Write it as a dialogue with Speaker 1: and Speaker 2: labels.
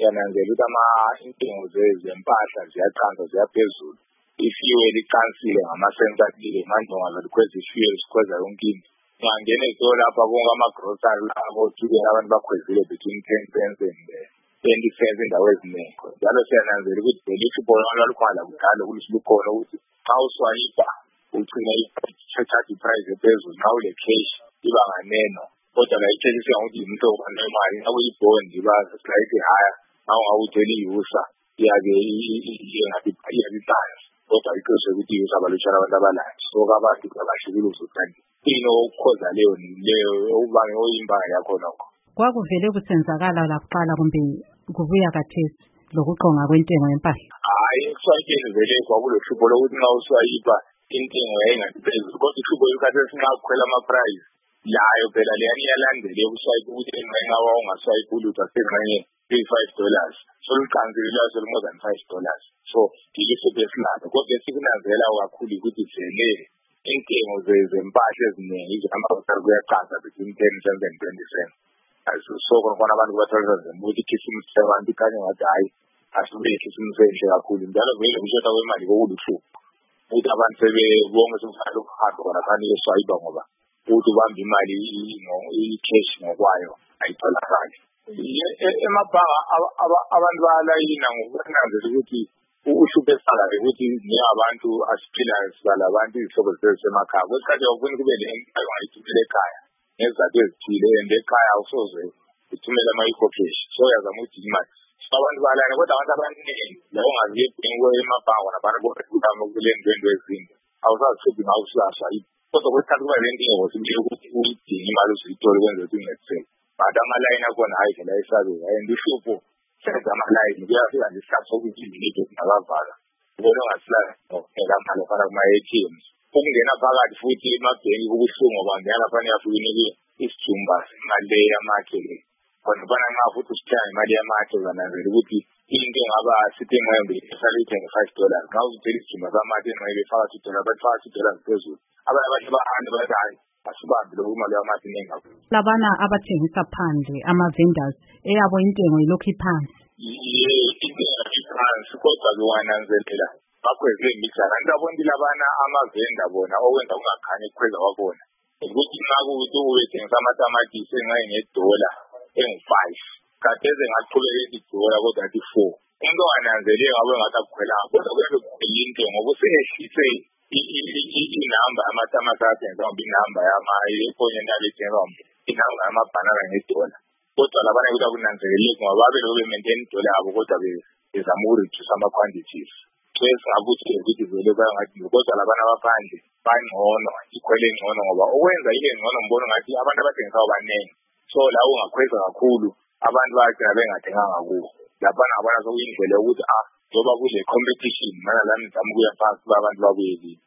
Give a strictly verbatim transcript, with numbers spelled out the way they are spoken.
Speaker 1: yananzela ukuthi ama-intengo zempahla ziyaqansa ziyaphezulu. I-fuel iqansile ngamasenti athile manje ungazalikhweza i-fuel sikhweza yonke into. Ungangena ezitolo lapha bonke ama-grocery labo othukela abantu bakhwezile between ten cents and twenty cents indawo eziningi. Njalo siyananzela ukuthi belishibona lwalukhona kudala ukuthi lukhona ukuthi xa uswayipa ugcina i-charge price ephezulu nxa ule cash iba nganeno. Kodwa la i-cash siyangukuthi imhlobo nemali nakuyibond iba slightly higher nxa ungawuthela i-user iyabe iyabiphansi. Kodwa iqiniso ukuthi i-user abalutshwana abantu abalanje. So abantu abahlukile uzothanda ini okukhoza leyo leyo okubange oyimbanga yakho nokho.
Speaker 2: Kwakuvele kusenzakala lakuqala kumbe kubuya kathesi lokuqonga kwentengo yempahla?
Speaker 1: Hayi, kuswayipeni vele kwakulohlupho lokuthi nxa uswayipa intengo yayingaphezulu. Kodwa uhlupho lukhathi esinxa kukhwela ama-price layo phela leyani iyalandela ukuswayipa ukuthi engxenye awa ungaswayipa ulutho asengxenye twenty-five dollars. So luqansile lwaso more than five dollars. So ilisipho esilalo. Kodwa esikunanzela kakhulu ukuthi vele intengo zempahla eziningi izamabutari kuyaqansa between ten cents and twenty cents. So khona abantu bathola ukuthi ikhisimusi abantu ikhanye ngathi hayi asibeke ikhisimusi enhle kakhulu. Njalo vele ukushoda kwemali kokuluhlupho ukuthi abantu sebebonke sokufanele ukuhamba khona fanele eswayipa ngoba ukuthi ubamba imali i-cash ngokwayo ayitholakali. Emabhanga abantu bayalayina ngokunanzela ukuthi uhlupho esisalayo ukuthi ningabantu asiphilayo sibala abantu izihlobo zethu emakhaya. Kwesikhathi awufuni kube le nto ongayithumela ekhaya ngezizathu ezithile and ekhaya awusoze uthumele ama-eco-cash. So uyazama ukuthi imali. So abantu bayalayina kodwa abantu abaningi la ungaziye ebhenki emabhanga nabantu bokuhamba kule ndwendwe ezinde awusazihluphi ngawo usaswayipa. Kodwa kwesikhathi kuba le nto simele ukuthi uyidinge imali uziyithole ukwenza ukuthi ungethisele. But amalayini akhona hayi phela esabeka and uhlupho senza amalayini kuyafika nje isikhathi sokuthi izinto zingabavala. Ubona ongasilala ngokungela mali ofana kuma-A T Ms. Ukungena phakathi futhi emabhenki kubuhlungu ngoba ngena fanele afike unike isijumba imali le yamakhe le. Khona fana nxa futhi usithenga imali yamakhe uzananzela ukuthi into engaba sithi engqembe isale ithenge five dollars. Nxa uzithela isijumba samakhe engqembe efaka two dollars bathi faka two dollars phezulu. Abanye abantu bahambe bathi hayi asibambi lokhu imali yamakhe inengi kakhulu.
Speaker 2: Labana abathengisa phandle ama-vendors eyabo intengo ilokhu iphansi.
Speaker 1: Intengo iphansi kodwa bewananzelela bakhweze imithana. Ndabona labana ama-vendor bona okwenza ungakhanyi ukukhweza kwabona ukuthi nxa kuwukuthi ubethengisa amatamatisi engayi ngedola engu-five katheze ngaqhubekela idola kodwa athi four. Umuntu ongananzeleli ngabe ngathi akukhwelanga kodwa kuyabe kukhwela into ngoba useyehlise inamba yamatamati athengiswa ngoba inamba yama-efonye ethengiswa inamba yamabhanana ngedola. Kodwa labana ukuthi akunanzeleleki ngoba babe lokhu be-maintain idola yabo kodwa bezama ukureduce ama-quantities. So esingakuthi ukuthi vele bayangathi kodwa labana abaphandle bangcono ikhwele ngcono ngoba okwenza ile ngcono ngibona ngathi abantu abathengisayo banengi. So la ungakhweza kakhulu abantu bayagcina bengathenganga kuwo. Laphana ngabona sokuyindlela yokuthi ah njoba kule competition mana lami ngizama ukuya phansi abantu babuyelile.